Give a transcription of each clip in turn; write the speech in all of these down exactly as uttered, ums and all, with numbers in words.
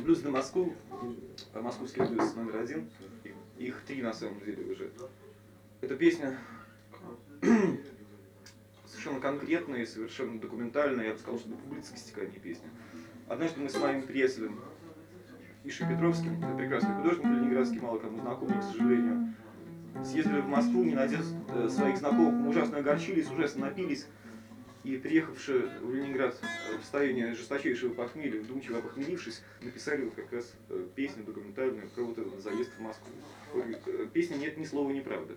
Блюз на Москву, московский блюз номер один, их три на самом деле уже. Эта песня совершенно конкретная и совершенно документальная, я бы сказал, что публицистика, а не песня. Однажды мы с моим приятелем Ишей Петровским, это прекрасный художник ленинградский, мало кому знакомый, к сожалению, съездили в Москву, не найдя своих знакомых, мы ужасно огорчились, ужасно напились. И приехавшие в Ленинград в состоянии жесточайшего похмелья, вдумчиво похмелившись, написали вот как раз песню документальную про вот этот заезд в Москву. В песне нет ни слова неправды.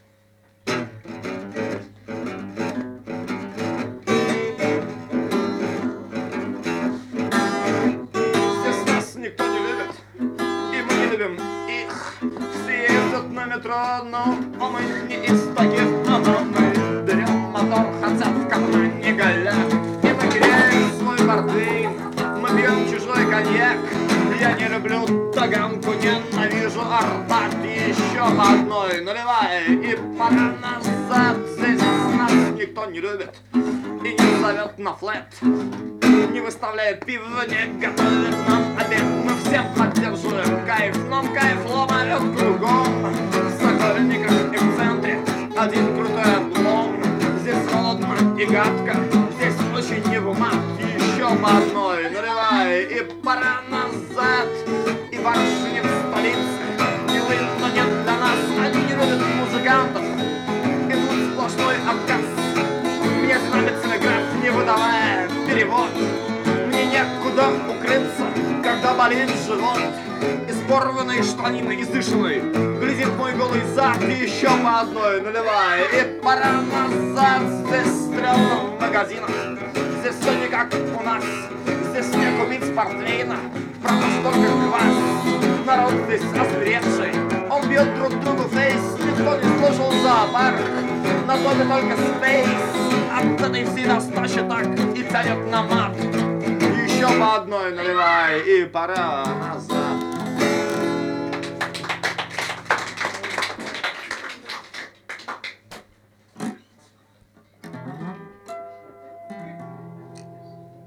Здесь нас никто не любит, и мы не любим их. Все ездят на метро, но мы не из таких, но мы берем мотор, хотя в кармане голяк. И мы греем свой портвейн, мы пьем чужой коньяк. Я не люблю Таганку, ненавижу Арбат. Еще по одной наливай, и пора назад. Здесь нас никто не любит и не зовет на флэт, не выставляет пиво, не готовит нам обед. Мы всем поддерживаем кайф, но кайф ломает кругом. В Сокольниках и в центре один крутой облом. Здесь холодно и гадко, здесь очень не в умах. Еще по одной наливай, и пора назад. И барышни в столице милы, но нет для нас. Они не любят музыкантов, и тут сплошной отказ. Мне звонит телеграф, не выдавая перевод. Мне некуда укрыться, когда болит живот. Из порванной штанины издышанной глядит мой голый зад. И еще по одной наливай, и пора назад. Здесь стрёмно в магазинах, здесь все не как у нас. Здесь не купить портвейна, правда что только квас. Народ здесь озверевший, он бьет друг другу фейс. Никто не слушал зоопарк, на доме только спейс. От этой всей достачи так и тянет на мат. Еще по одной наливай, и пора назад.